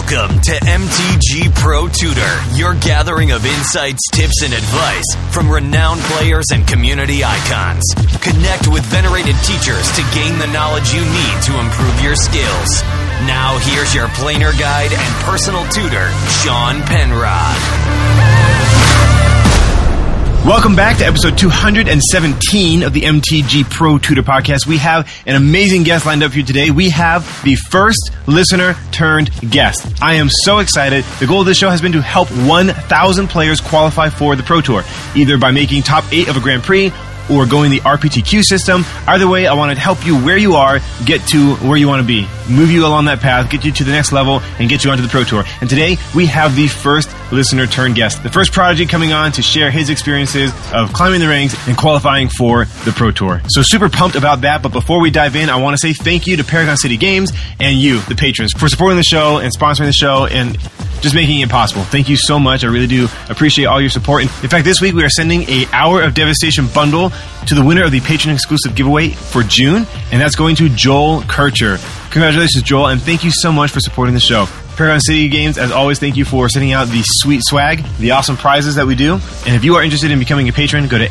Welcome to MTG Pro Tutor, your gathering of insights, tips, and advice from renowned players and community icons. Connect with venerated teachers to gain the knowledge you need to improve your skills. Now here's your planer guide and personal tutor, Sean Penrod. Welcome back to episode 217 of the MTG Pro Tutor Podcast. We have an amazing guest lined up for you today. We have the first listener turned guest. I am so excited. The goal of this show has been to help 1,000 players qualify for the Pro Tour, either by making top 8 of a Grand Prix or going the RPTQ system. Either way, I want to help you where you are, get to where you want to be, move you along that path, get you to the next level, and get you onto the Pro Tour. And today, we have the first listener turned guest, the first prodigy coming on to share his experiences of climbing the ranks and qualifying for the Pro Tour. So super pumped about that, but before we dive in, I want to say thank you to Paragon City Games and you, the patrons, for supporting the show and sponsoring the show and just making it possible. Thank you so much. I really do appreciate all your support. In fact, this week we are sending a Hour of Devastation bundle to the winner of the patron exclusive giveaway for June, and that's going to Joel Kircher. Congratulations, Joel, and thank you so much for supporting the show. Paragon City Games, as always, thank you for sending out the sweet swag, the awesome prizes that we do. And if you are interested in becoming a patron, go to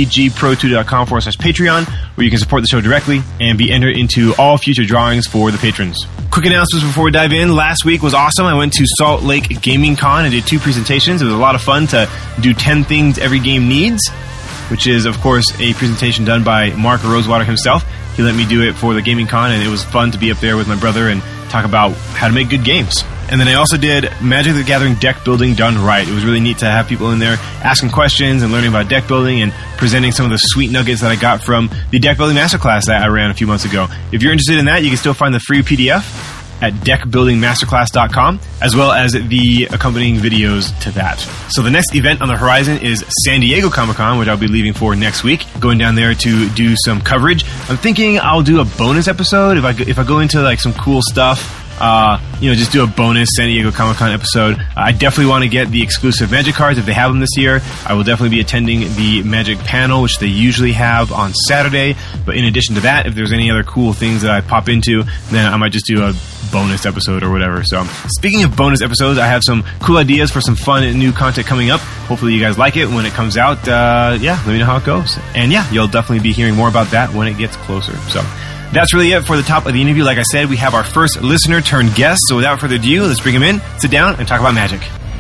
mtgprotutor.com/Patreon, where you can support the show directly and be entered into all future drawings for the patrons. Quick announcements before we dive in. Last week was awesome. I went to Salt Lake Gaming Con and did 2 presentations. It was a lot of fun to do 10 things every game needs, which is, of course, a presentation done by Mark Rosewater himself. He let me do it for the Gaming Con, and it was fun to be up there with my brother and talk about how to make good games. And then I also did Magic the Gathering deck building done right. It was really neat to have people in there asking questions and learning about deck building and presenting some of the sweet nuggets that I got from the deck building masterclass that I ran a few months ago. If you're interested in that, you can still find the free PDF at deckbuildingmasterclass.com, as well as the accompanying videos to that. So the next event on the horizon is San Diego Comic-Con, which I'll be leaving for next week, going down there to do some coverage. I'm thinking I'll do a bonus episode if I go into like some cool stuff. Just do a bonus San Diego Comic-Con episode. I definitely want to get the exclusive Magic cards if they have them this year. I will definitely be attending the Magic panel, which they usually have on Saturday. But in addition to that, if there's any other cool things that I pop into, then I might just do a bonus episode or whatever. So speaking of bonus episodes, I have some cool ideas for some fun and new content coming up. Hopefully you guys like it when it comes out. Let me know how it goes. And you'll definitely be hearing more about that when it gets closer. So that's really it for the top of the interview. Like I said, we have our first listener turned guest. So without further ado, let's bring him in, sit down, and talk about Magic.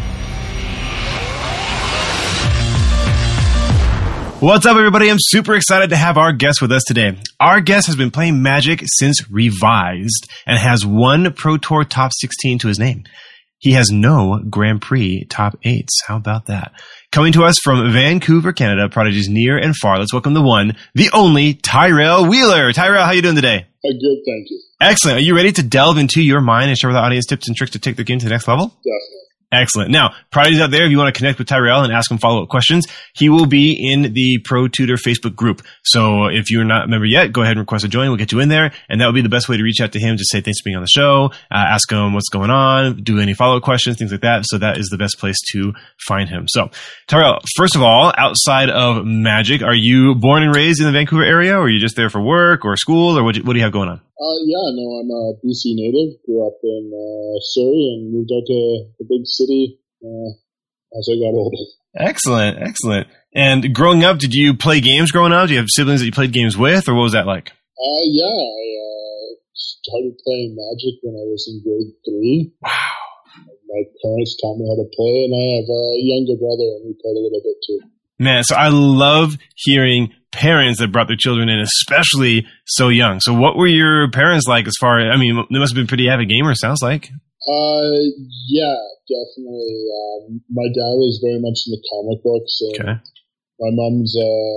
What's up, everybody? I'm super excited to have our guest with us today. Our guest has been playing Magic since Revised and has 1 Pro Tour Top 16 to his name. He has no Grand Prix Top 8s. How about that? Coming to us from Vancouver, Canada, prodigies near and far. Let's welcome the one, the only, Tyrell Wheeler. Tyrell, how you doing today? Good, thank you. Excellent. Are you ready to delve into your mind and share with the audience tips and tricks to take their game to the next level? Definitely. Excellent. Now, prodigies out there, if you want to connect with Tyrell and ask him follow-up questions, he will be in the Pro Tutor Facebook group. So if you're not a member yet, go ahead and request a join. We'll get you in there. And that would be the best way to reach out to him. Just say thanks for being on the show, ask him what's going on, do any follow-up questions, things like that. So that is the best place to find him. So, Tyrell, first of all, outside of Magic, are you born and raised in the Vancouver area, or are you just there for work or school, or what do you have going on? I'm a BC native. Grew up in Surrey and moved out to the big city as I got older. Excellent. And growing up, did you play games growing up? Do you have siblings that you played games with, or what was that like? I started playing Magic when I was in grade 3. Wow. My parents taught me how to play, and I have a younger brother, and we played a little bit too. Man, so I love hearing parents that brought their children in, especially so young. So what were your parents like as far as, they must have been pretty avid gamers, sounds like. Yeah, definitely. My dad was very much into comic books. And okay. My mom's,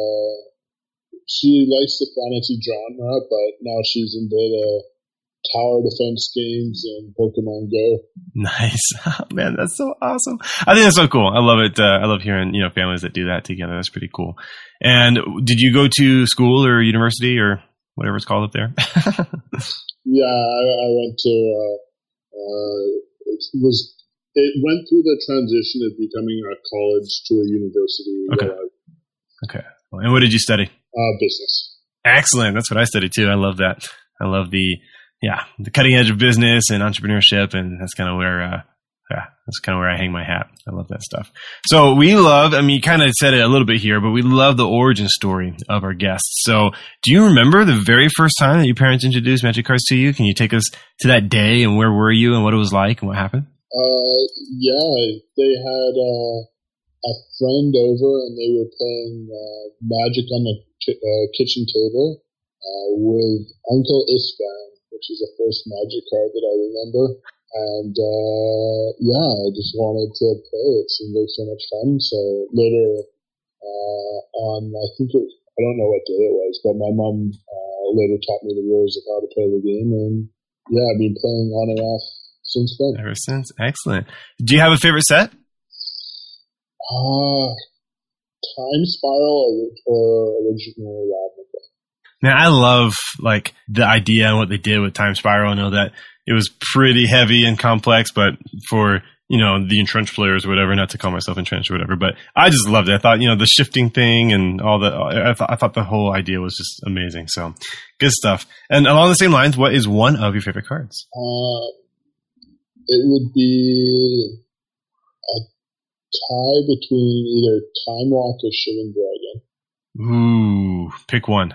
she likes the fantasy genre, but now she's into the tower defense games and Pokemon Go. Nice. Oh, man, that's so awesome. I think that's so cool. I love it. I love hearing, families that do that together. That's pretty cool. And did you go to school or university or whatever it's called up there? Yeah, I went to, it went through the transition of becoming a college to a university. Okay. Okay. And what did you study? Business. Excellent. That's what I studied too. I love that. I love the the cutting edge of business and entrepreneurship, and that's kind of where I hang my hat. I love that stuff. So we love, I mean, you kind of said it a little bit here, but we love the origin story of our guests. So do you remember the very first time that your parents introduced Magic cards to you? Can you take us to that day and where were you and what it was like and what happened? They had a friend over and they were playing Magic on the kitchen table with Uncle Ispan, which is the first Magic card that I remember. And, I just wanted to play. It seemed like so much fun. So later, I don't know what day it was, but my mom, later taught me the rules of how to play the game. And I've been playing on and off since then. Ever since. Excellent. Do you have a favorite set? Time Spiral or original Ravnica. Now, I love like the idea and what they did with Time Spiral. I know that it was pretty heavy and complex, but for, the entrenched players or whatever, not to call myself entrenched or whatever, but I just loved it. I thought, the shifting thing and all I thought the whole idea was just amazing. So good stuff. And along the same lines, what is one of your favorite cards? It would be a tie between either Time Walk or Shivering Dragon. Ooh, pick one.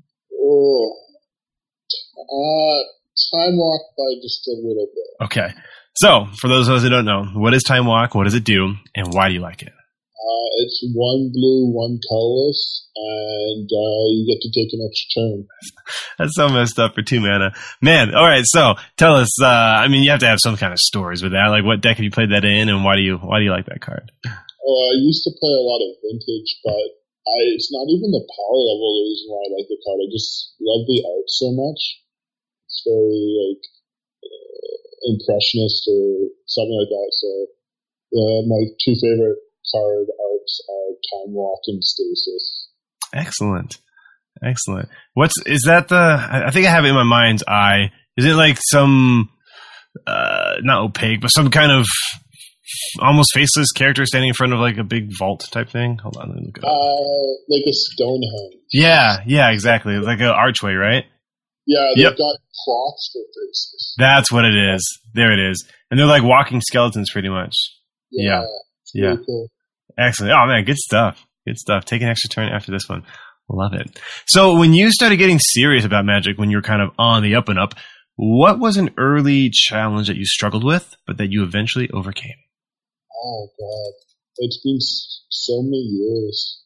Time Walk by just a little bit. Okay. So, for those of us who don't know, what is Time Walk? What does it do? And why do you like it? It's 1 blue, 1 colorless, and you get to take an extra turn. That's so messed up for 2 mana. Man, all right, so tell us, you have to have some kind of stories with that. Like, what deck have you played that in, and why do you like that card? I used to play a lot of Vintage, but it's not even the power level the reason why I like the card. I just love the art so much. It's very, impressionist or something like that. So, my 2 favorite card arts are Time Walk and Stasis. Excellent. Is that I think I have it in my mind's eye. Is it like some, not opaque, but some kind of almost faceless character standing in front of like a big vault type thing? Hold on, let me look it up. Like a Stonehenge. Yeah, exactly. Like an archway, right? Yeah, they've got cloths for faces. That's what it is. There it is. And they're like walking skeletons pretty much. Yeah. Really cool. Excellent. Oh man, good stuff. Take an extra turn after this one. Love it. So when you started getting serious about Magic, when you were kind of on the up and up, what was an early challenge that you struggled with, but that you eventually overcame? Oh God. It's been so many years.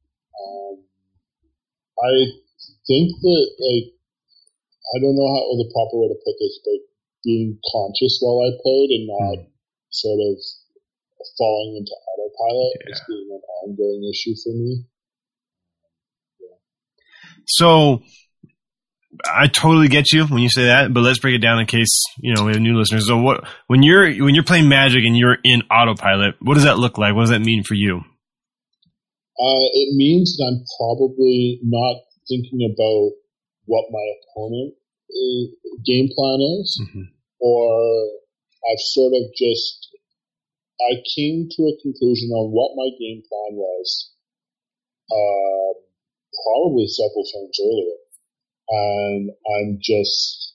I think that I don't know how the proper way to put this, but being conscious while I played and not sort of falling into autopilot is being an ongoing issue for me. So I totally get you when you say that, but let's break it down in case, we have new listeners. So when you're playing Magic and you're in autopilot, what does that look like? What does that mean for you? It means that I'm probably not thinking about what my opponent game plan is, or I've sort of I came to a conclusion on what my game plan was probably several turns earlier, and I'm just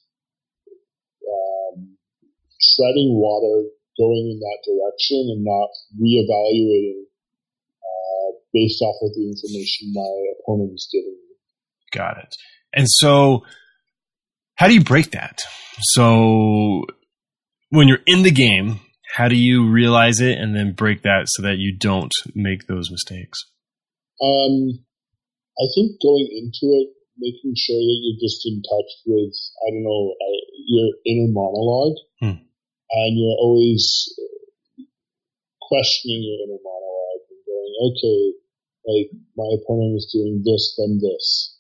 treading water, going in that direction, and not reevaluating based off of the information my opponent is giving me. Got it. And so, how do you break that? So, when you're in the game, how do you realize it and then break that so that you don't make those mistakes? I think going into it, making sure that you're just in touch with, your inner monologue, and you're always questioning your inner monologue and going, okay, like my opponent is doing this, then this.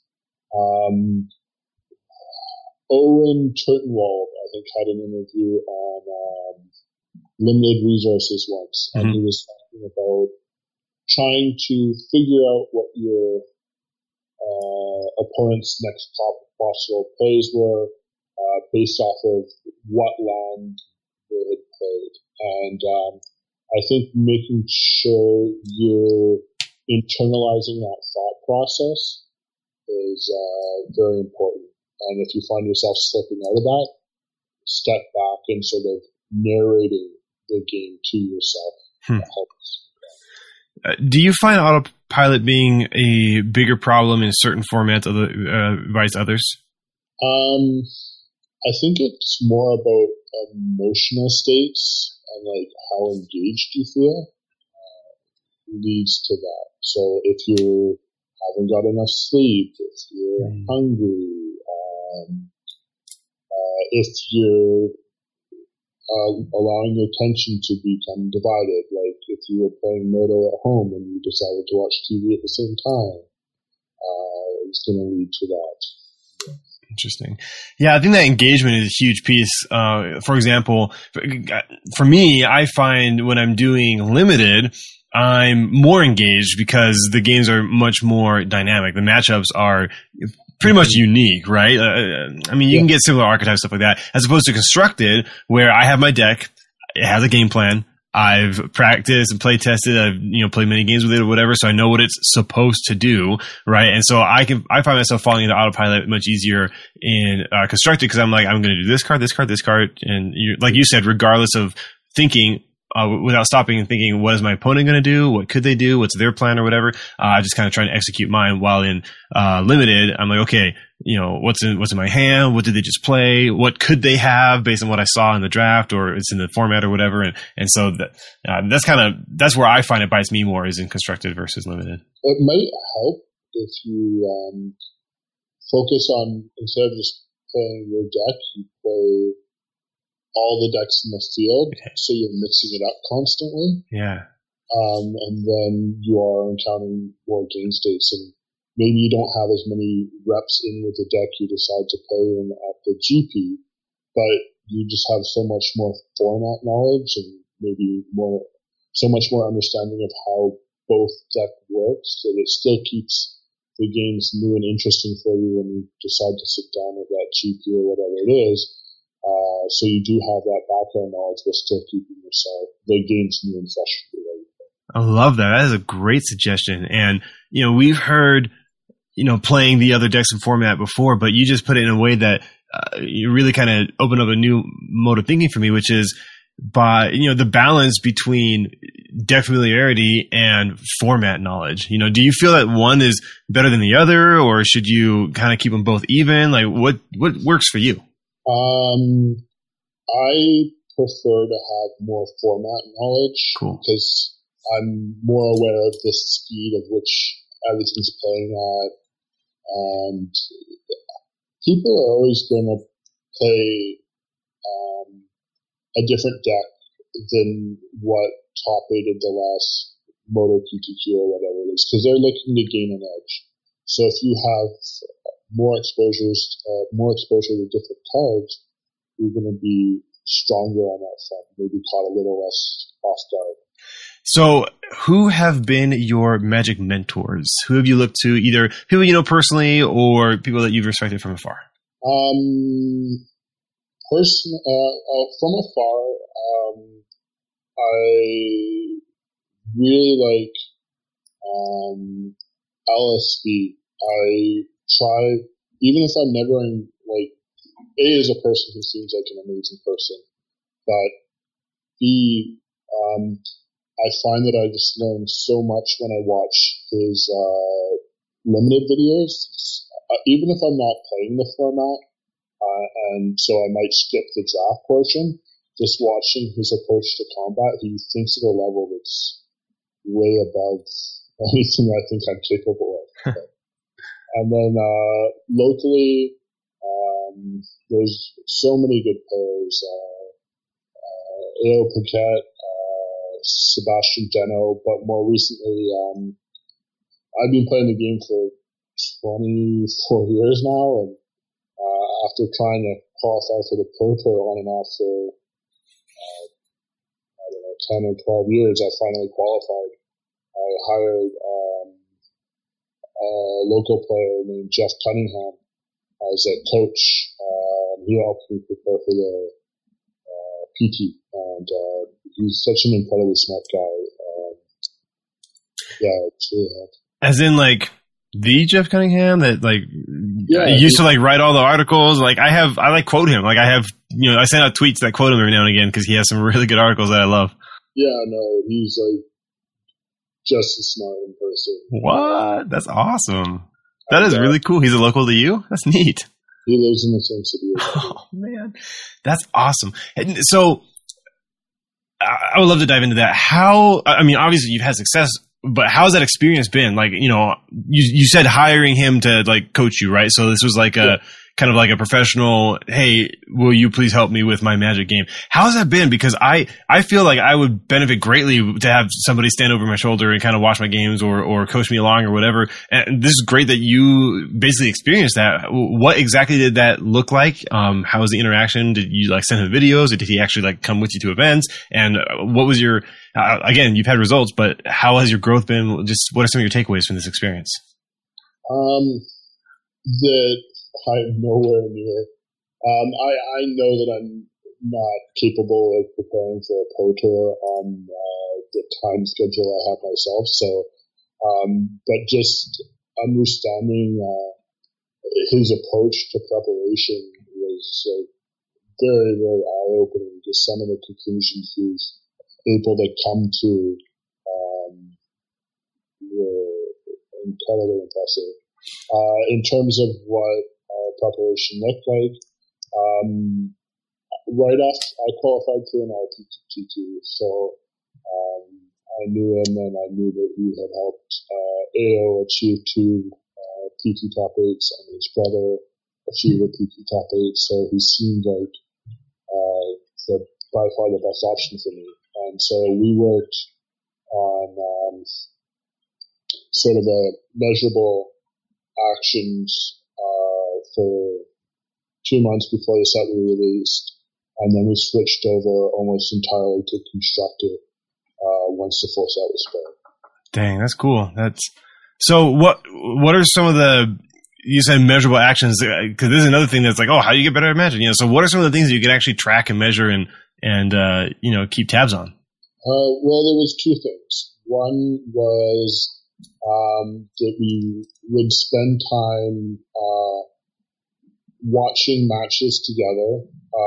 Owen Turtenwald, I think, had an interview on Limited Resources once, and he was talking about trying to figure out what your opponent's next possible plays were based off of what land they had played. And I think making sure you're internalizing that thought process is very important. And if you find yourself slipping out of that, step back and sort of narrating the game to yourself. That helps. Do you find autopilot being a bigger problem in certain formats versus others? I think it's more about emotional states and like how engaged you feel leads to that. So if you haven't got enough sleep, if you're hungry, if you're allowing your attention to become divided, like if you were playing Moto at home and you decided to watch TV at the same time, it's going to lead to that. Interesting. Yeah, I think that engagement is a huge piece. For example, for me, I find when I'm doing limited, I'm more engaged because the games are much more dynamic. The matchups are pretty much unique, right? I mean, you can get similar archetypes, stuff like that, as opposed to constructed, where I have my deck, it has a game plan. I've practiced and play tested. I've played many games with it or whatever, so I know what it's supposed to do, right? And so I find myself falling into autopilot much easier in constructed because I'm like, I'm going to do this card, and like you said, regardless of thinking. Without stopping and thinking, what is my opponent going to do? What could they do? What's their plan or whatever? I just kind of try to execute mine. While in limited, I'm like, okay, what's in my hand? What did they just play? What could they have based on what I saw in the draft or it's in the format or whatever? And so that's where I find it bites me more is in constructed versus limited. It might help if you focus on, instead of just playing your deck, you play all the decks in the field, so you're mixing it up constantly. Yeah. And then you are encountering more game states, and maybe you don't have as many reps in with the deck you decide to play in at the GP, but you just have so much more format knowledge and maybe so much more understanding of how both deck works that it still keeps the games new and interesting for you when you decide to sit down at that GP or whatever it is. So you do have that background knowledge, but still keeping the games new and fresh for you. I love that. That is a great suggestion. And, we've heard, playing the other decks and format before, but you just put it in a way that you really kind of opened up a new mode of thinking for me, which is by, the balance between deck familiarity and format knowledge. Do you feel that one is better than the other, or should you kind of keep them both even? Like what works for you? I prefer to have more format knowledge because I'm more aware of the speed of which everything's playing at, and people are always going to play a different deck than what top-rated the last Moto PTQ or whatever it is, because they're looking to gain an edge. So if you have more exposure to different cards, you're going to be stronger on that front, maybe caught a little less off guard. So who have been your Magic mentors? Who have you looked to, either people you know personally or people that you've respected from afar? From afar, I really like LSB. I try, even if I'm never in, A is a person who seems like an amazing person, but B, I find that I just learn so much when I watch his limited videos, even if I'm not playing the format, and so I might skip the draft portion. Just watching his approach to combat, he thinks at a level that's way above anything I think I'm capable of. And then locally, there's so many good players. A.O. Paquette, Sebastian Deno, but more recently, I've been playing the game for 24 years now, and after trying to qualify for the Pro Tour on and off for 10 or 12 years, I finally qualified. I hired a local player named Jeff Cunningham as a coach. He helped me prepare for the PT, and he's such an incredibly smart guy. Yeah, it's really hard. As in, like, The Jeff Cunningham that like Yeah, used to like write all the articles. Like I like quote him. Like I send out tweets that quote him every now and again because he has some really good articles that I love. Yeah, no, he's like just as smart in person. What? That's awesome. That is really cool. He's a local to you? That's neat. He lives in the same city. Oh man, that's awesome. And so I would love to dive into that. How? I mean, obviously you've had success. But how's that experience been? Like, you said hiring him to like coach you, right? So this was like a kind of like a professional, hey, will you please help me with my Magic game? How's that been? Because I feel like I would benefit greatly to have somebody stand over my shoulder and kind of watch my games or coach me along or whatever. And this is great that you basically experienced that. What exactly did that look like? How was the interaction? Did you like send him videos? Or did he actually like come with you to events? And what was your, again, you've had results, but how has your growth been? Just what are some of your takeaways from this experience? That I'm nowhere near. I know that I'm not capable of preparing for a pro tour on the time schedule I have myself. So, but just understanding his approach to preparation was very, very eye-opening. Just some of the conclusions he's able to come to were incredibly impressive. In terms of what preparation looked like, right off, I qualified for an RPTT, so I knew him and I knew that he had helped AO achieve 2 PT top 8s and his brother achieve a PT top 8, so he seemed like by far the best option for me. And so we worked on sort of a measurable actions for 2 months before the set we released, and then we switched over almost entirely to constructive once the full set was spread. Dang, that's cool. So what are some of the, you said measurable actions, because this is another thing that's like, oh, how do you get better at Magic? So what are some of the things that you can actually track and measure and keep tabs on? Well, there was 2 things. One was that we would spend time watching matches together.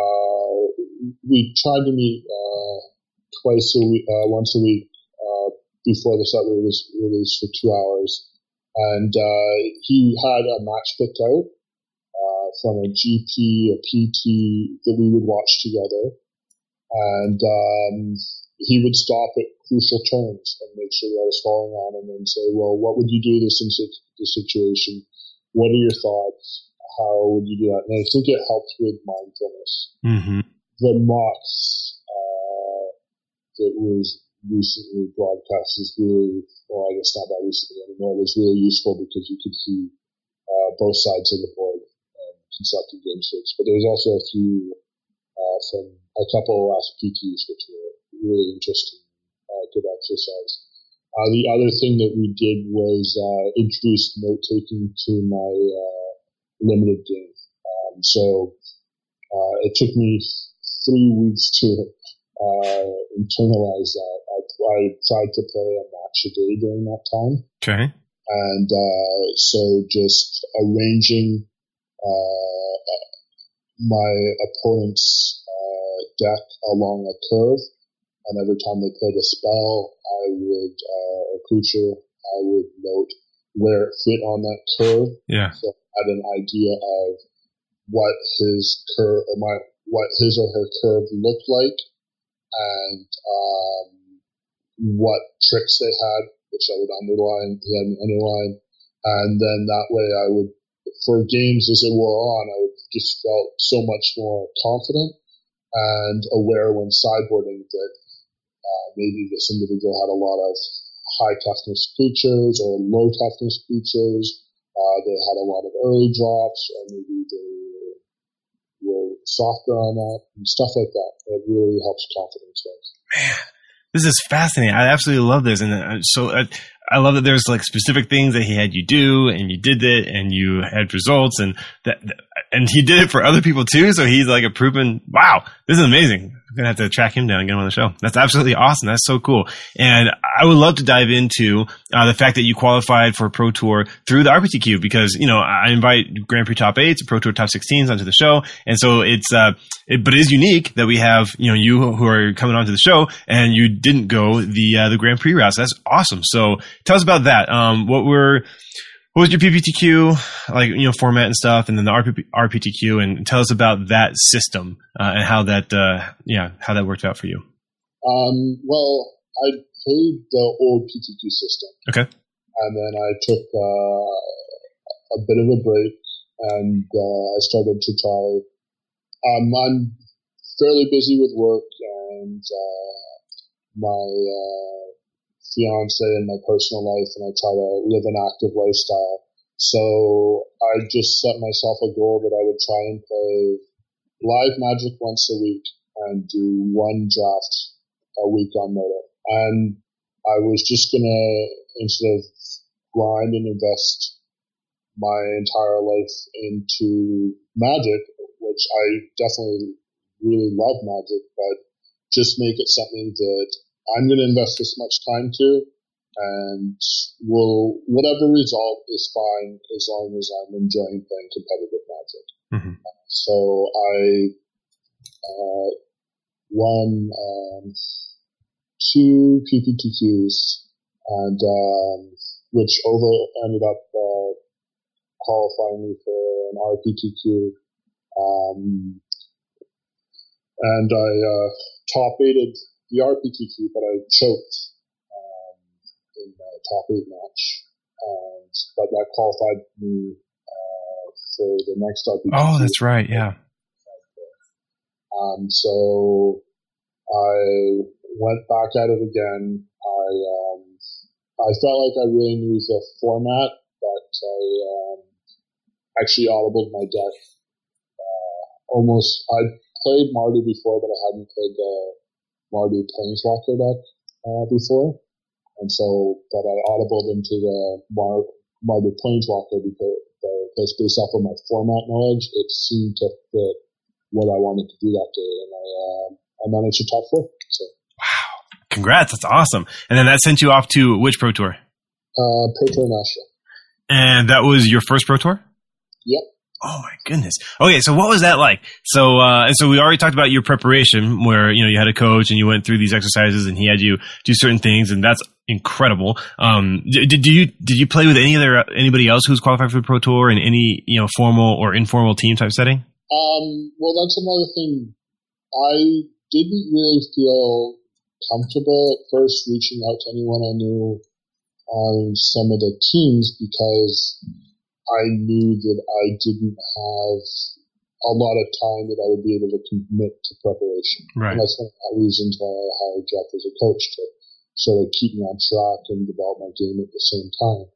We tried to meet once a week before the set was released for 2 hours, and he had a match picked out from a GP, a PT that we would watch together, and he would stop at crucial turns and make sure that I was following on, and then say, well, what would you do this in this situation? What are your thoughts? How would you do that? And I think it helps with mindfulness. Mm-hmm. The Mox that was recently broadcast is really, well, I guess not that recently anymore, it was really useful because you could see both sides of the board and constructed game states. But there was also a few from a couple of last PTs which were really interesting, good exercise. The other thing that we did was introduce note-taking to my limited game. So it took me 3 weeks to internalize that. I tried to play a match a day during that time. Okay. And so just arranging my opponent's deck along a curve, and every time they played a spell, a creature, I would note where it fit on that curve. Yeah. So I had an idea of what his curve, what his or her curve looked like, and what tricks they had, which I would underline. He had an underline, and then that way I would, for games as it wore on, I would just felt so much more confident and aware when sideboarding that maybe this individual had a lot of high toughness creatures or low toughness creatures. They had a lot of early drops, or maybe they were softer on that and stuff like that. It really helps confidence wise. Man, this is fascinating. I absolutely love this, and I love that there's like specific things that he had you do, and you did it, and you had results, and he did it for other people too. So he's like a proven, wow, this is amazing. I'm going to have to track him down and get him on the show. That's absolutely awesome. That's so cool. And I would love to dive into the fact that you qualified for Pro Tour through the RPTQ because, I invite Grand Prix Top 8s, Pro Tour Top 16s onto the show. And so but it is unique that we have, you who are coming onto the show and you didn't go the Grand Prix route. So that's awesome. So tell us about that. What was your PPTQ, format and stuff, and then the RPTQ, and tell us about that system and how that worked out for you. Well, I played the old PTQ system. Okay. And then I took a bit of a break, and I started to try. I'm fairly busy with work, and my fiance and my personal life, and I try to live an active lifestyle. So I just set myself a goal that I would try and play live Magic once a week and do one draft a week on Moto. And I was just gonna, instead of grind and invest my entire life into Magic, which I definitely really love Magic, but just make it something that I'm going to invest this much time to, and whatever result is fine as long as I'm enjoying playing competitive Magic. Mm-hmm. So I won 2 PPTQs, and which ended up qualifying me for an RPTQ. And I top 8'd the RPTQ, but I choked in the top 8 match. But that qualified me for the next RPTQ. Oh, that's right, yeah. So I went back at it again. I felt like I really knew the format, but I actually audibled my deck. I'd played Mardu before, but I hadn't played the Mardu Planeswalker deck before. And so, but I audibled into the Mardu Planeswalker because based off of my format knowledge, it seemed to fit what I wanted to do that day. And I managed to top 4. So. Wow. Congrats. That's awesome. And then that sent you off to which Pro Tour? Pro Tour National. And that was your first Pro Tour? Yep. Oh my goodness. Okay, so what was that like? So we already talked about your preparation where, you had a coach and you went through these exercises and he had you do certain things, and that's incredible. Did you play with anybody else who's qualified for the Pro Tour in any, formal or informal team type setting? Well, that's another thing. I didn't really feel comfortable at first reaching out to anyone I knew on some of the teams because I knew that I didn't have a lot of time that I would be able to commit to preparation. Right. And that's one of the reasons why I hired Jeff as a coach, to sort of keep me on track and develop my game at the same time.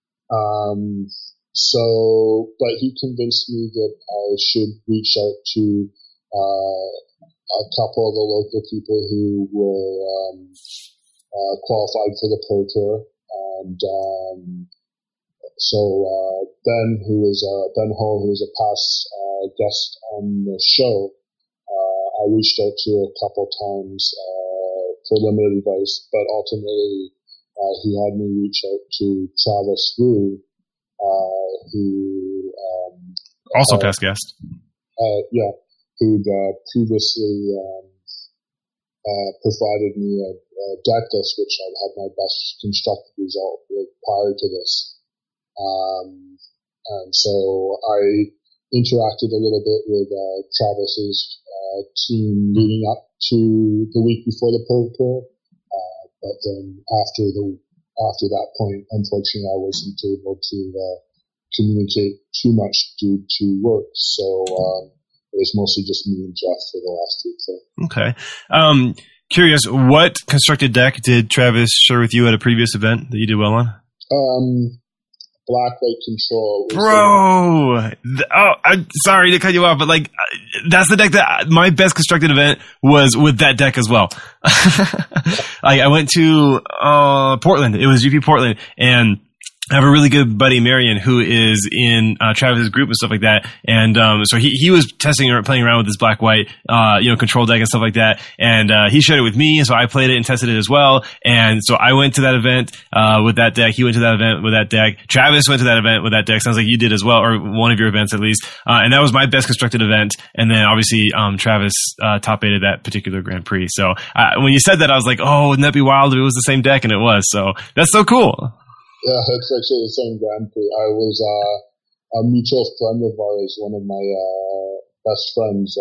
But he convinced me that I should reach out to a couple of the local people who were qualified for the Pro Tour. And so Ben Hull, who was a past guest on the show, I reached out to a couple times for limited advice, but ultimately he had me reach out to Travis Wu, who also past guest. Who'd previously provided me a deck list, which I had my best constructed result with prior to this. And so I interacted a little bit with Travis's team leading up to the week before the Pro Tour, but then after that point, unfortunately, I wasn't able to communicate too much due to work. So it was mostly just me and Jeff for the last week. So. Okay. Curious, what constructed deck did Travis share with you at a previous event that you did well on? Blacklight Control. Bro! I'm sorry to cut you off, but that's the deck that my best constructed event was with that deck as well. I went to Portland. It was GP Portland, and I have a really good buddy, Marion, who is in Travis's group and stuff like that. And so he was testing or playing around with this black-white, control deck and stuff like that. And he shared it with me, and so I played it and tested it as well. And so I went to that event with that deck. He went to that event with that deck. Travis went to that event with that deck. Sounds like you did as well, or one of your events at least. And that was my best constructed event. And then obviously Travis top-aided that particular Grand Prix. So when you said that, I was like, oh, wouldn't that be wild if it was the same deck? And it was. So that's so cool. Yeah, it's actually the same Grand Prix. I was a mutual friend of ours, one of my best friends,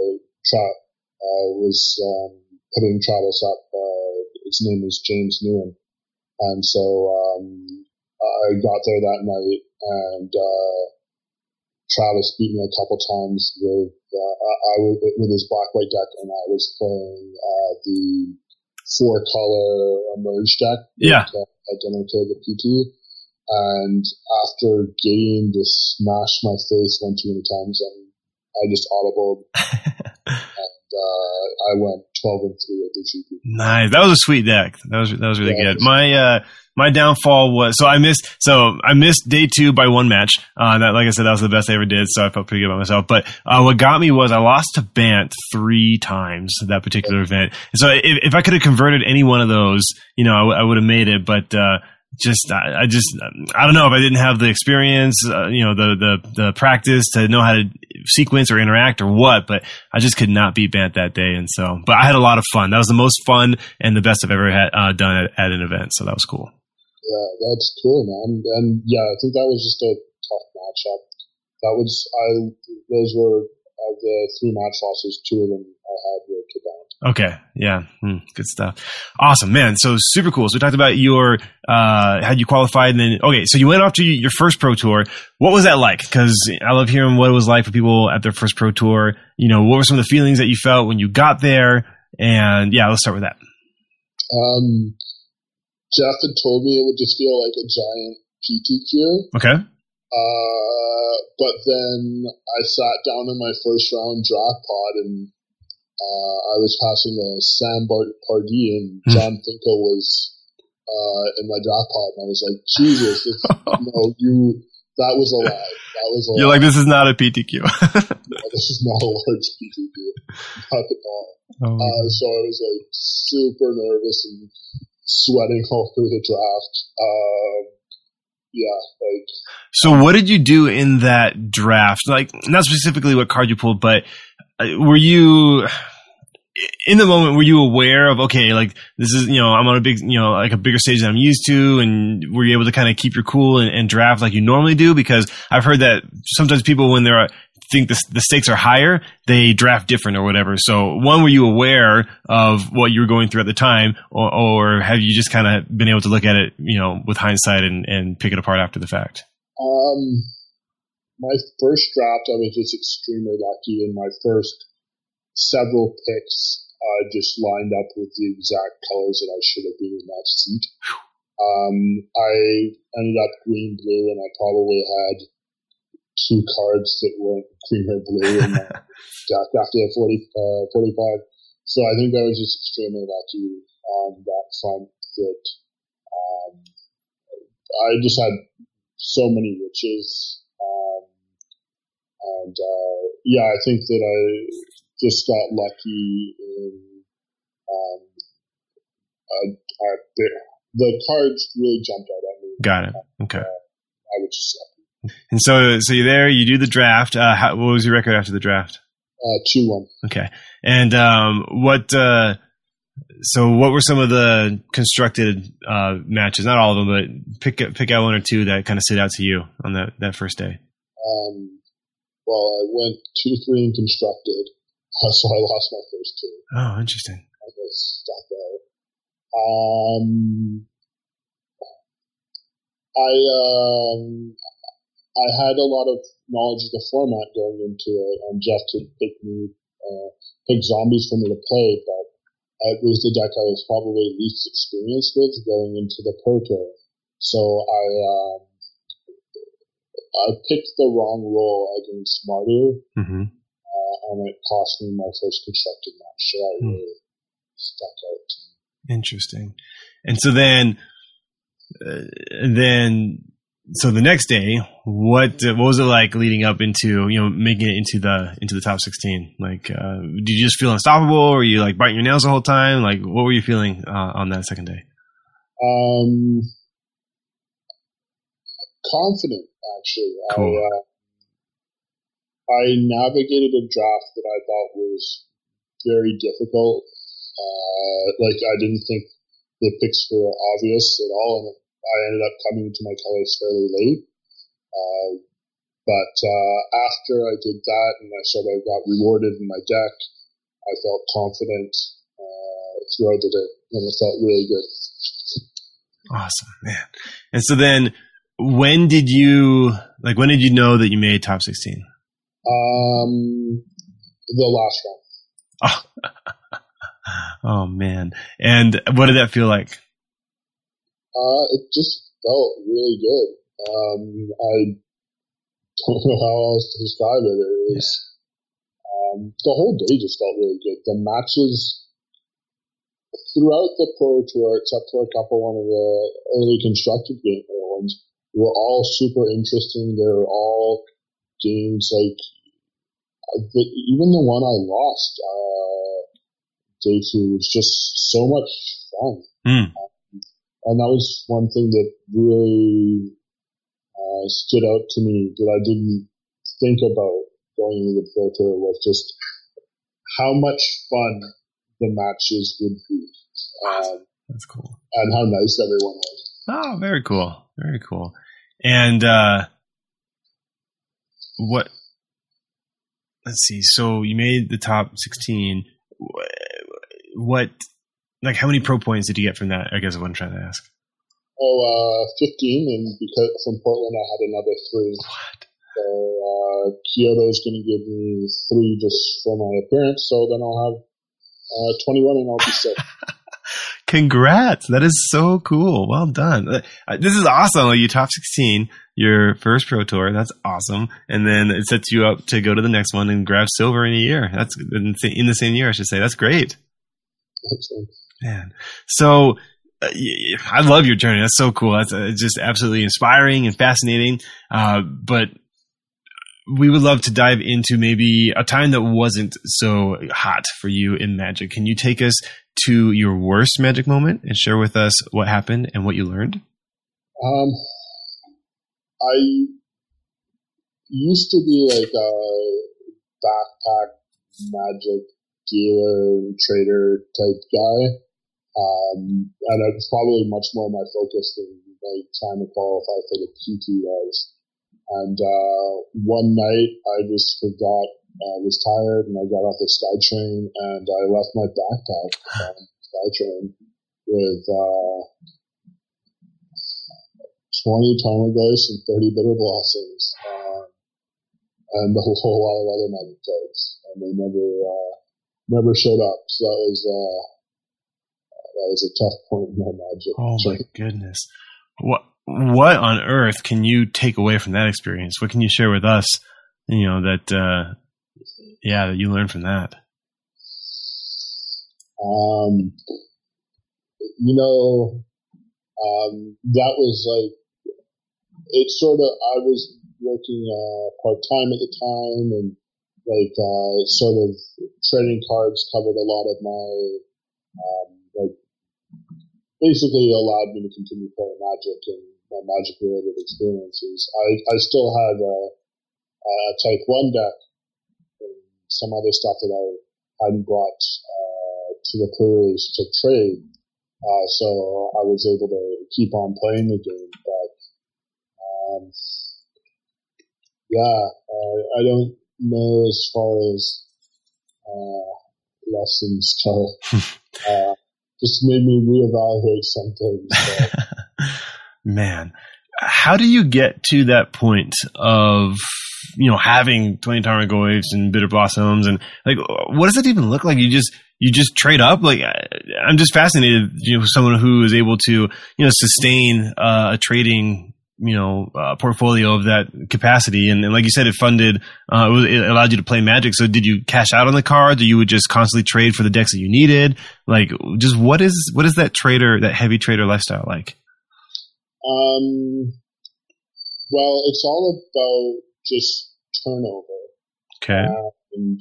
was putting Travis up. His name is James Newen. And so I got there that night, and Travis beat me a couple times with his black-white deck, and I was playing the 4-color Emerge deck. Yeah. Identical to the PT. And after getting to smash my face one too many times, I just audibled. And I went 12-3 at the GP. Nice. That was a sweet deck. That was really good. My downfall was I missed day 2 by 1 match. That, like I said, that was the best I ever did, so I felt pretty good about myself. But what got me was I lost to Bant 3 times that particular event. So if I could have converted any one of those, I would have made it. But I don't know if I didn't have the experience, the practice to know how to sequence or interact or what, but I just could not beat Bant that day. And so, but I had a lot of fun. That was the most fun and the best I've ever had done at an event. So that was cool. Yeah, that's cool, man. And yeah, I think that was just a tough matchup. Those were of the 3 match losses, 2 of them I had were to Bant. Okay. Yeah. Good stuff. Awesome, man. So super cool. So we talked about had you qualified, and then, okay, so you went off to your first pro tour. What was that like? Because I love hearing what it was like for people at their first pro tour. What were some of the feelings that you felt when you got there? And yeah, let's start with that. Jeff had told me it would just feel like a giant PTQ. Okay. But then I sat down in my first round draft pod, and I was passing Sam Pardee, and John Finkel was in my draft pod, and I was like, Jesus, that was a lie. You're like, this is not a PTQ. No, this is not a large PTQ. Not at all. Oh. So I was like super nervous and sweating all through the draft. So what did you do in that draft? Like, not specifically what card you pulled, but were you in the moment, were you aware of, okay, like this is, I'm on a big, like a bigger stage than I'm used to, and were you able to kind of keep your cool and draft like you normally do? Because I've heard that sometimes people, when think the stakes are higher, they draft different or whatever. So one, were you aware of what you were going through at the time, or have you just kind of been able to look at it, with hindsight and pick it apart after the fact? My first draft, I was just extremely lucky, and my first several picks just lined up with the exact colors that I should have been in that seat. I ended up green-blue, and I probably had 2 cards that weren't green or blue in my deck after the 45. So I think I was just extremely lucky on that front that I just had so many riches. I think that I just got lucky in the cards really jumped out at me. Got it. Okay. I was just lucky. And so you're there, you do the draft. What was your record after the draft? 2-1. Okay. And so what were some of the constructed matches? Not all of them, but pick out 1 or 2 that kind of stood out to you on that first day. Well, I went 2-3 in constructed, so I lost my first 2. Oh, interesting. I was stuck there. I had a lot of knowledge of the format going into it, and Jeff could pick zombies for me to play, but it was the deck I was probably least experienced with going into the Pro Tour. So I picked the wrong role against Martyr, and it cost me my first constructed match. So I really stuck out. Interesting. And so then so the next day, what was it like leading up into, making it into the top 16? Like, did you just feel unstoppable, or were you like biting your nails the whole time? Like, what were you feeling on that second day? Confident, actually. Cool. I navigated a draft that I thought was very difficult. I didn't think the picks were obvious at all, and I ended up coming to my colors fairly late. But after I did that and I sort of got rewarded in my deck, I felt confident throughout the day, and it felt really good. Awesome, man. And so then, when did you know that you made top 16? The last round. Oh man. And what did that feel like? It just felt really good. I don't know how else to describe it. It was, the whole day just felt really good. The matches throughout the Pro Tour, except for a couple of the early constructed game ones, were all super interesting. They were all games even the one I lost, day 2, was just so much fun. And that was one thing that really stood out to me that I didn't think about going into the Pro Tour, was just how much fun the matches would be. That's cool. And how nice everyone was. Oh, very cool. Very cool. And let's see. So you made the top 16. How many pro points did you get from that? I guess is what I'm trying to ask. 15, and because from Portland I had another 3. What? So Kyoto's going to give me 3 just for my appearance, so then I'll have 21 and I'll be set. Congrats. That is so cool. Well done. This is awesome. Like, you top 16, your first Pro Tour. That's awesome. And then it sets you up to go to the next one and grab silver in a year. That's in the same year, I should say. That's great. Excellent. Man. So I love your journey. That's so cool. That's just absolutely inspiring and fascinating. But we would love to dive into maybe a time that wasn't so hot for you in Magic. Can you take us to your worst Magic moment and share with us what happened and what you learned? I used to be like a backpack Magic dealer and trader type guy. And it was probably much more my focus than like trying to qualify for the PT was. And one night I just forgot, I was tired and I got off the SkyTrain and I left my backpack on SkyTrain with 20 Tarmogoyfs and 30 Bitter Blossoms and a whole lot of other Magic cards. And they never showed up. So that was a tough point in my Magic. Oh my goodness. What on earth can you take away from that experience? What can you share with us, that you learned from that? That was like, it's sort of, I was working part-time at the time, and sort of trading cards covered a lot of my, basically allowed me to continue playing Magic and my Magic-related experiences. I still had a Type 1 deck and some other stuff that I hadn't brought to the tours to trade, so I was able to keep on playing the game. But I don't know as far as lessons go. Just made me reevaluate some things. Man, how do you get to that point of, having 20 Tarmogoyfs and Bitter Blossoms, and what does it even look like? You just trade up? I'm just fascinated, someone who is able to, sustain a trading, portfolio of that capacity. And like you said, it funded, it allowed you to play Magic. So did you cash out on the cards, or you would just constantly trade for the decks that you needed? Just what is that heavy trader lifestyle like? Well, it's all about just turnover. Okay. And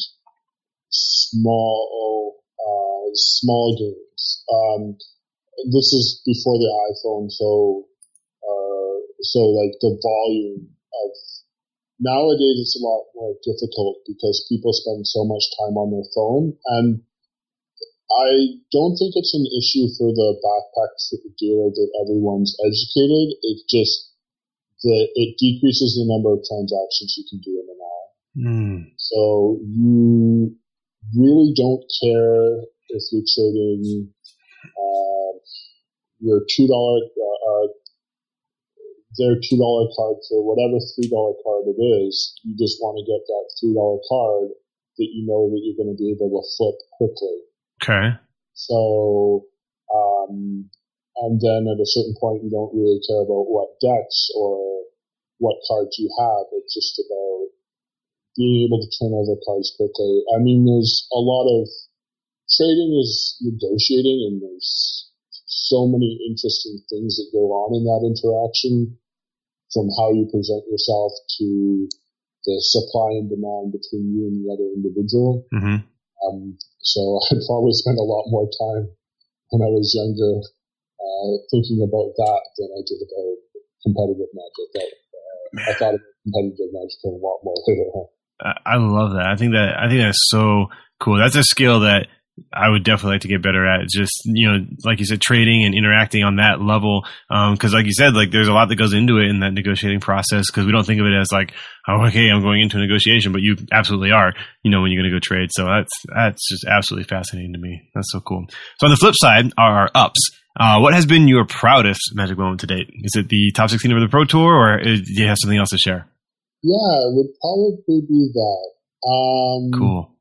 small games. This is before the iPhone, so like the volume of nowadays it's a lot more difficult because people spend so much time on their phone, and I don't think it's an issue for the backpack dealer that everyone's educated. It's just that it decreases the number of transactions you can do in an hour. So you really don't care if you're trading your their $2 card for whatever $3 card it is. You just want to get that $3 card that you know that you're going to be able to flip quickly. Okay. So, and then at a certain point, you don't really care about what decks or what cards you have. It's just about being able to turn over cards quickly. I mean, there's a lot of trading is negotiating, and there's so many interesting things that go on in that interaction, from how you present yourself to the supply and demand between you and the other individual. Mm-hmm. So I probably spent a lot more time when I was younger thinking about that than I did about competitive Magic. I thought about competitive Magic a lot more later on. I love that. I think that's so cool. That's a skill that I would definitely like to get better at. Just, like you said, trading and interacting on that level. Cause like you said, like there's a lot that goes into it in that negotiating process. Cause we don't think of it as like, oh, okay, I'm going into a negotiation, but you absolutely are, when you're going to go trade. So that's just absolutely fascinating to me. That's so cool. So on the flip side are ups. What has been your proudest Magic moment to date? Is it the top 16 of the Pro Tour, or do you have something else to share? Yeah, it would probably be that. Cool.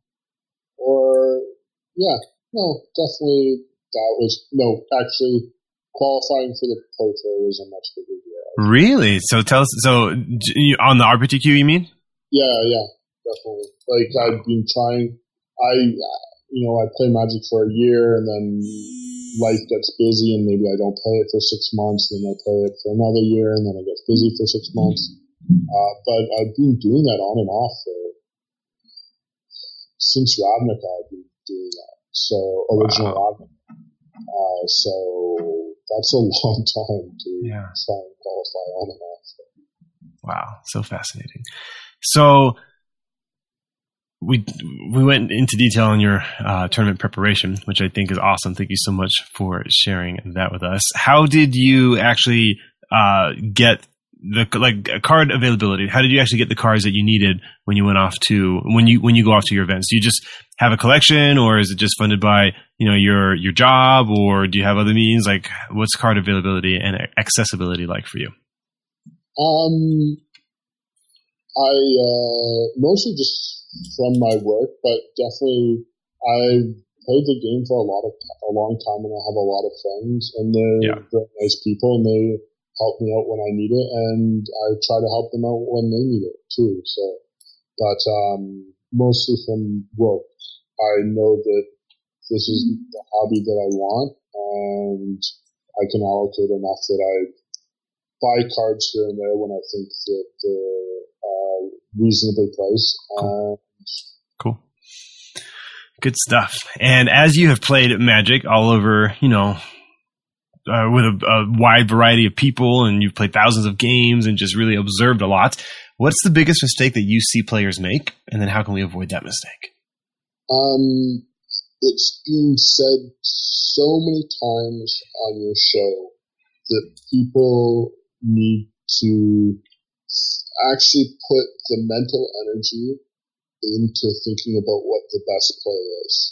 Definitely that was, actually qualifying for the Pro Tour was a much bigger deal. Really? So tell us, on the RPTQ you mean? Yeah, definitely. Like I've been trying, I play Magic for a year and then life gets busy and maybe I don't play it for 6 months, then I play it for another year and then it gets busy for 6 months. But I've been doing that on and off since Ravnica. I've been doing that. So original Ravnica. So that's a long time to try and qualify on and off. Wow, so fascinating. So we went into detail on your tournament preparation, which I think is awesome. Thank you so much for sharing that with us. How did you actually get the card availability? How did you actually get the cards that you needed when you went off to when you go off to your events? Do you just have a collection, or is it just funded by your job, or do you have other means? Like, what's card availability and accessibility like for you? I mostly just from my work, but definitely I played the game for a long time, and I have a lot of friends, and they're very nice people, and they help me out when I need it, and I try to help them out when they need it too. So, but mostly from work, I know that this is the hobby that I want, and I can allocate enough that I buy cards here and there when I think that they're reasonably priced. Cool. Good stuff. And as you have played Magic all over, with a wide variety of people, and you've played thousands of games and just really observed a lot, what's the biggest mistake that you see players make, and then how can we avoid that mistake? It's been said so many times on your show that people need to actually put the mental energy into thinking about what the best play is.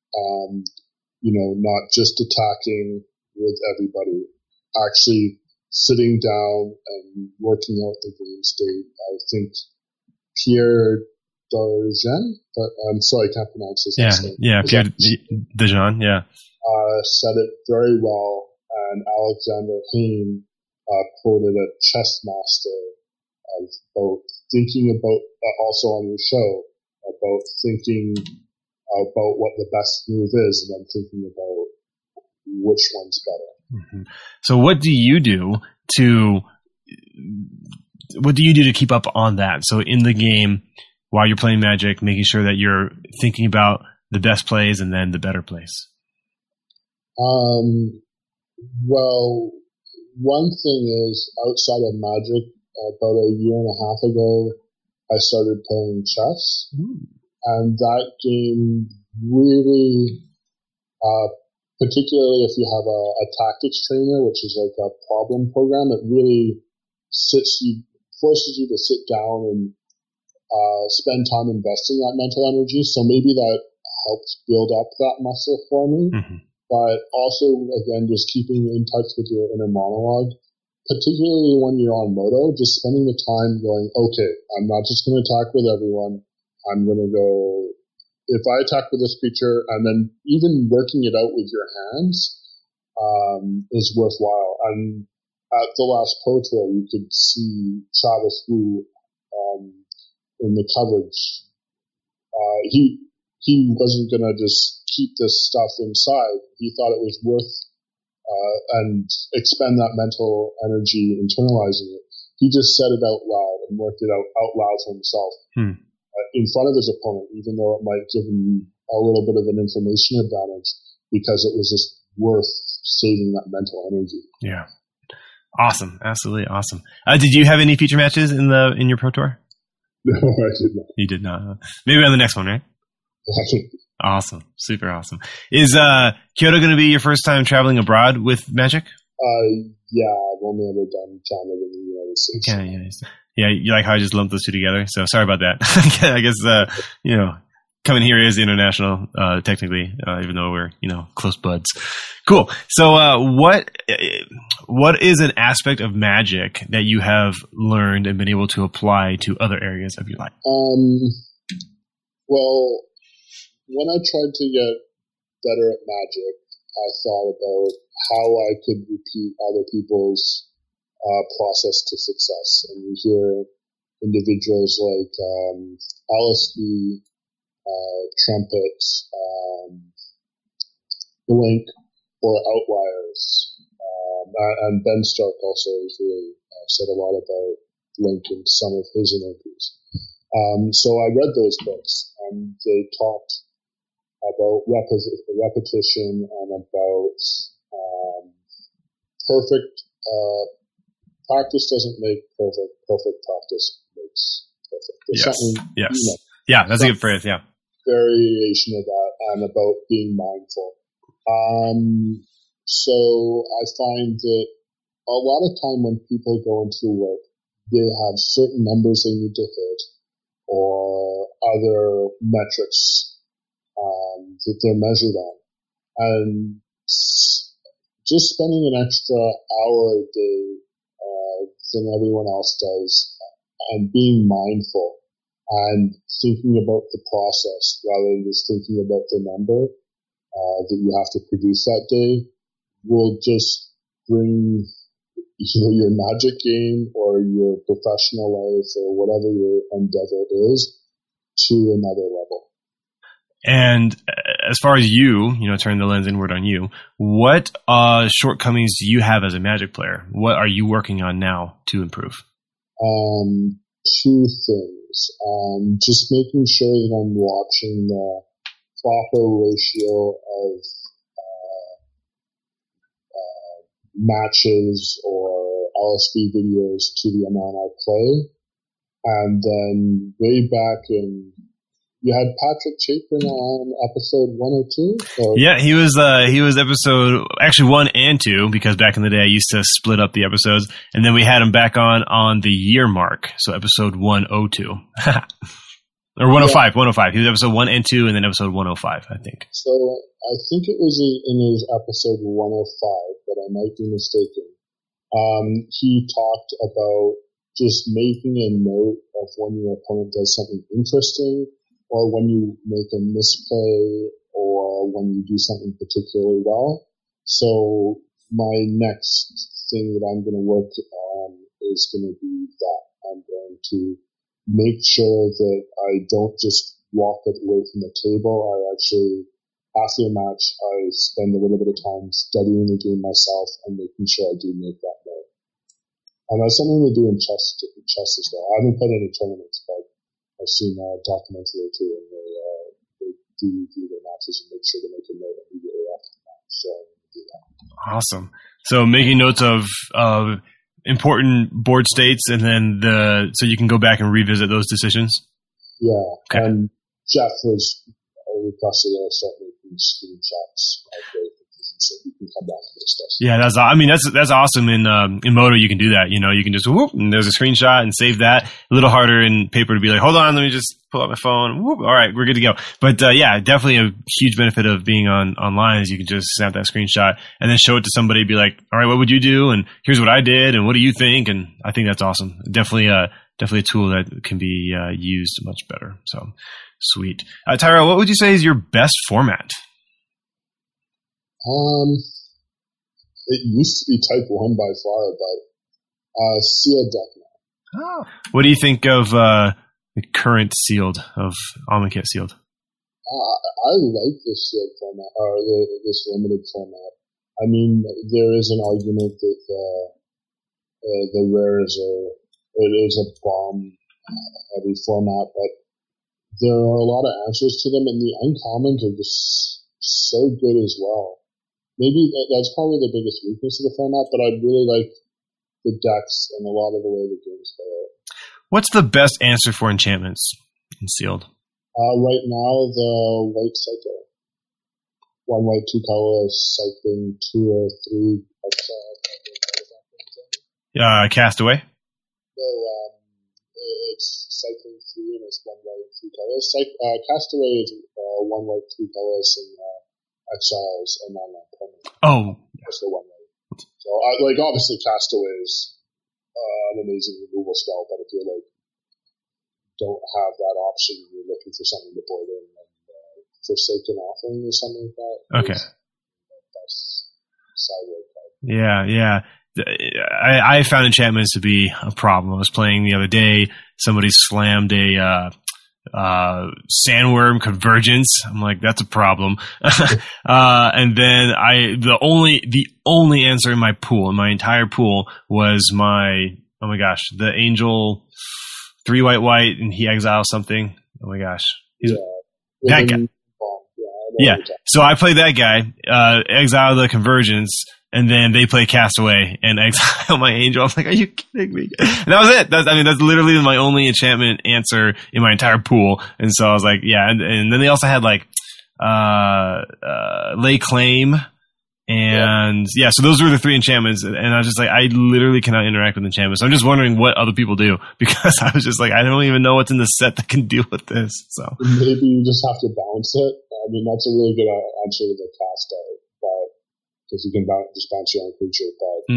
Not just attacking with everybody, actually sitting down and working out the game state. I think Pierre Dargent, but I'm sorry, I can't pronounce his last name. Yeah, Pierre Dargent, said it very well, and Alexander Hayne quoted a chess master about thinking about, also on your show, about thinking about what the best move is, and then thinking about which one's better. Mm-hmm. So what do you do to what do you do to keep up on that? So in the game, while you're playing Magic, making sure that you're thinking about the best plays and then the better plays. Well, one thing is, outside of Magic, about a year and a half ago, I started playing chess. And that game really, particularly if you have a tactics trainer, which is like a problem program, it really forces you to sit down and spend time investing that mental energy. So maybe that helped build up that muscle for me. Mm-hmm. But also, again, just keeping in touch with your inner monologue, particularly when you're on Moto, just spending the time going, okay, I'm not just going to attack with everyone. I'm going to go, if I attack with this creature, and then even working it out with your hands is worthwhile. And at the last Pro Tour, you could see Travis Wu in the coverage. He wasn't going to just keep this stuff inside. He thought it was worth and expend that mental energy internalizing it. He just said it out loud and worked it out loud for himself in front of his opponent, even though it might give him a little bit of an information advantage, because it was just worth saving that mental energy. Yeah. Awesome. Absolutely awesome. Did you have any feature matches in your Pro Tour? No, I did not. You did not. Maybe on the next one, right? Awesome. Super awesome. Is Kyoto going to be your first time traveling abroad with Magic? Yeah, I've only ever done Canada in the United States. Okay, yeah, you like how I just lumped those two together? So sorry about that. I guess, coming here is international, technically, even though we're, close buds. Cool. So what is an aspect of Magic that you have learned and been able to apply to other areas of your life? Well, when I tried to get better at Magic, I thought about how I could repeat other people's process to success. And you hear individuals like LSD, Trumpet, Blink, or Outliers. And Ben Stark also has really said a lot about Blink in some of his interviews. So I read those books, and they talked about repetition and about perfect practice doesn't make perfect. Perfect practice makes perfect. Yes. Yeah, that's a good phrase. Yeah. Variation of that, and about being mindful. So I find that a lot of time when people go into work, they have certain numbers they need to hit, or other metrics that they're measured on. And just spending an extra hour a day than everyone else does, and being mindful and thinking about the process rather than just thinking about the number that you have to produce that day, will just bring either your Magic game or your professional life or whatever your endeavor is to another level. And as far as you turn the lens inward on you, what shortcomings do you have as a Magic player? What are you working on now to improve? Two things. Just making sure that I'm watching the proper ratio of matches or LSB videos to the amount I play. And then way back in, you had Patrick Chapin on episode 102? Yeah, he was episode, actually 1 and 2, because back in the day I used to split up the episodes, and then we had him back on the year mark, so episode 102. Or 105, yeah. 105. He was episode 1 and 2, and then episode 105, I think. So I think it was in his episode 105, but I might be mistaken. He talked about just making a note of when your opponent does something interesting, or when you make a misplay, or when you do something particularly well. So my next thing that I'm going to work on is going to be that. I'm going to make sure that I don't just walk away from the table. I actually, after a match, I spend a little bit of time studying the game myself and making sure I do make that note. And that's something they do in chess as well. I haven't played any tournaments, but I've seen a documentary or two, and they do review their matches and make sure to make a note immediately after the match. So I'm going to do that. Awesome. So making notes of important board states, and then so you can go back and revisit those decisions. Yeah. Okay. And Jeff was requested that I start making screenshots of those decisions so you can come back and discuss. Yeah, that's awesome. In Moto, you can do that. You know, you can just whoop, and there's a screenshot and save that. A little harder in paper to be like, hold on, let me just pull out my phone. Whoop, all right, we're good to go. But yeah, definitely a huge benefit of being online is you can just snap that screenshot and then show it to somebody. Be like, all right, what would you do? And here's what I did, and what do you think? And I think that's awesome. Definitely a tool that can be used much better. So sweet. Tyrell, what would you say is your best format? It used to be Type 1 by far, but sealed definitely. Oh. What do you think of the current sealed, of Amonkhet sealed? I like this sealed format, or this limited format. I mean, there is an argument that the rares it is a bomb heavy format, but there are a lot of answers to them, and the uncommons are just so good as well. Maybe that's probably the biggest weakness of the format, but I really like the decks and a lot of the way the games play out. What's the best answer for enchantments in sealed? Right now, the white cycle. 1 white, 2 colorless, cycling 2 or 3 Castaway? No, it's cycling 3 and it's 1 white, 3 colorless. Castaway is 1 white, 3 colorless, and Exiles and non-land permanent. Oh. That's the 1 white. So, obviously Castaway is an amazing removal spell, but if you don't have that option, you're looking for something to board in, and Forsaken Offering or something like that. Okay. That's sideway card. Yeah. I found enchantments to be a problem. I was playing the other day. Somebody slammed a Sandworm Convergence. I'm like, that's a problem. And then the only answer in my pool, in my entire pool, was the Angel 3 white, and he exiles something. Oh my gosh. That guy. Yeah. So I played that guy, exile the Convergence, and then they play Castaway and exile my Angel. I'm like, are you kidding me? And that was it. That's literally my only enchantment answer in my entire pool. And so I was like, yeah. And then they also had Lay Claim. And so those were the 3 enchantments. And I was just like, I literally cannot interact with enchantments. So I'm just wondering what other people do, because I was just like, I don't even know what's in the set that can deal with this. So maybe you just have to balance it. I mean, that's a really good answer to the cast out, but because you can just bounce your own creature. But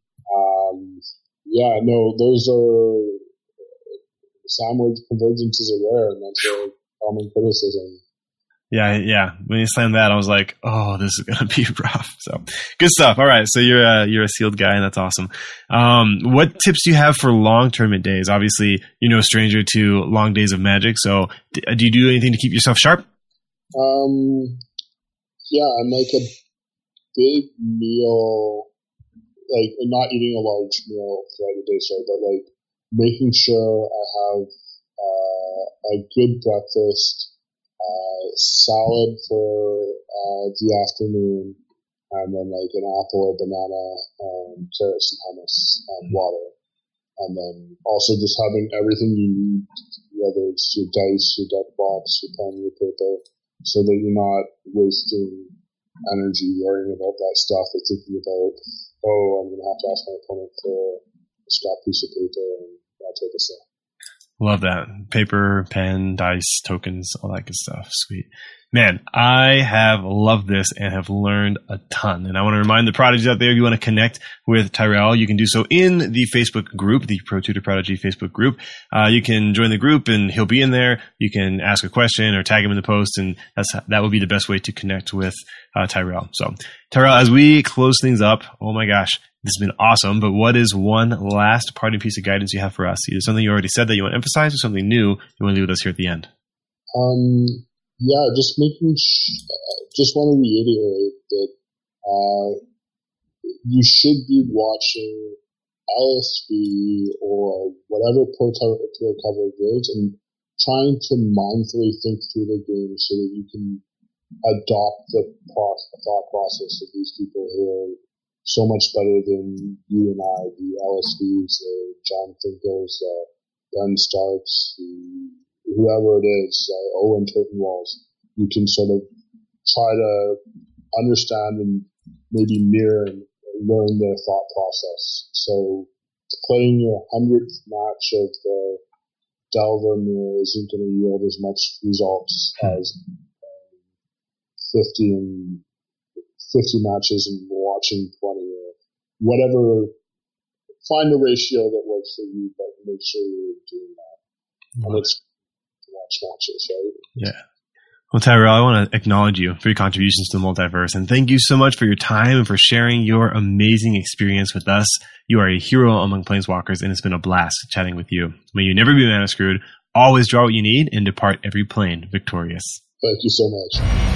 those are Sandworm Convergences are rare, and that's a common criticism. Yeah. When you slammed that, I was like, "Oh, this is gonna be rough." So, good stuff. All right, so you're a sealed guy, and that's awesome. What tips do you have for long tournament days? Obviously, you're no stranger to long days of Magic. So, do you do anything to keep yourself sharp? I make a big meal, not eating a large meal throughout the day, but making sure I have a good breakfast. Salad for the afternoon, and then an apple or banana, carrots and hummus and water, and then also just having everything you need, whether it's your dice, your deck box, your pen, your paper, so that you're not wasting energy worrying about that stuff or thinking about, I'm going to have to ask my opponent for a scrap piece of paper and that type of stuff. Love that. Paper, pen, dice, tokens, all that good stuff. Sweet. Man, I have loved this and have learned a ton. And I want to remind the prodigies out there, if you want to connect with Tyrell, you can do so in the Facebook group, the Pro Tutor Prodigy Facebook group. You can join the group and he'll be in there. You can ask a question or tag him in the post, and that would be the best way to connect with Tyrell. So, Tyrell, as we close things up, oh my gosh, this has been awesome, but what is one last parting piece of guidance you have for us? Either something you already said that you want to emphasize or something new you want to leave with us here at the end? Just just want to reiterate that you should be watching LSV or whatever Pro Tour coverage is, and trying to mindfully think through the game so that you can adopt the thought process of these people who are so much better than you and I, the LSVs, the John Finkels, Ben Starks, whoever it is, Owen Turtenwalds. You can sort of try to understand and maybe mirror and learn their thought process. So playing your 100th match of the Delver Mirror isn't going to yield as much results as 50 matches and watching 20 or whatever. Find a ratio that works for you, but make sure you're doing that. And it's watch matches, right? Yeah. Well, Tyrell, I want to acknowledge you for your contributions to the multiverse, and thank you so much for your time and for sharing your amazing experience with us. You are a hero among Planeswalkers, and it's been a blast chatting with you. May you never be mana screwed, always draw what you need, and depart every plane victorious. Thank you so much.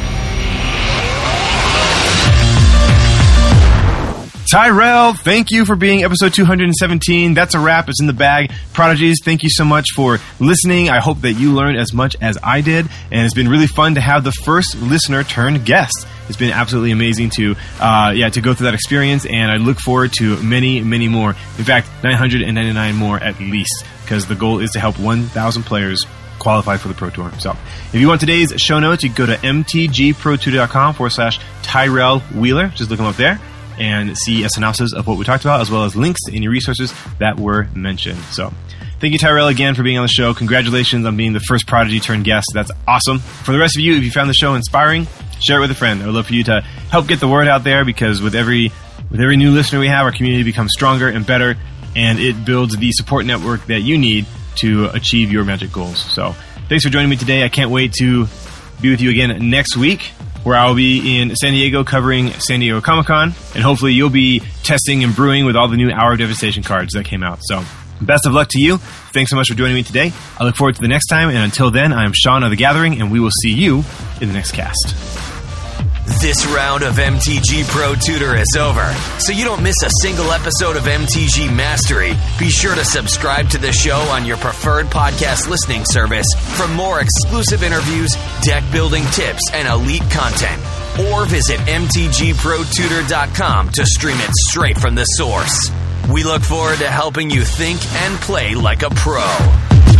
Tyrell, thank you for being episode 217. That's a wrap. It's in the bag. Prodigies, thank you so much for listening. I hope that you learned as much as I did, and it's been really fun to have the first listener turned guest. It's been absolutely amazing to go through that experience, and I look forward to many, many more. In fact, 999 more at least, because the goal is to help 1,000 players qualify for the Pro Tour. So if you want today's show notes, you can go to mtgprotour.com/Tyrell Wheeler. Just look him up there and see a synopsis of what we talked about, as well as links to any resources that were mentioned. So thank you, Tyrell, again for being on the show. Congratulations on being the first Prodigy turned guest. That's awesome. For the rest of you, if you found the show inspiring, share it with a friend. I would love for you to help get the word out there, because with every new listener we have, our community becomes stronger and better, and it builds the support network that you need to achieve your Magic goals. So thanks for joining me today. I can't wait to be with you again next week, where I'll be in San Diego covering San Diego Comic-Con, and hopefully you'll be testing and brewing with all the new Hour of Devastation cards that came out. So best of luck to you. Thanks so much for joining me today. I look forward to the next time, and until then, I am Sean of The Gathering, and we will see you in the next cast. This round of MTG Pro Tutor is over, so you don't miss a single episode of MTG Mastery. Be sure to subscribe to the show on your preferred podcast listening service for more exclusive interviews, deck building tips, and elite content. Or visit mtgprotutor.com to stream it straight from the source. We look forward to helping you think and play like a pro.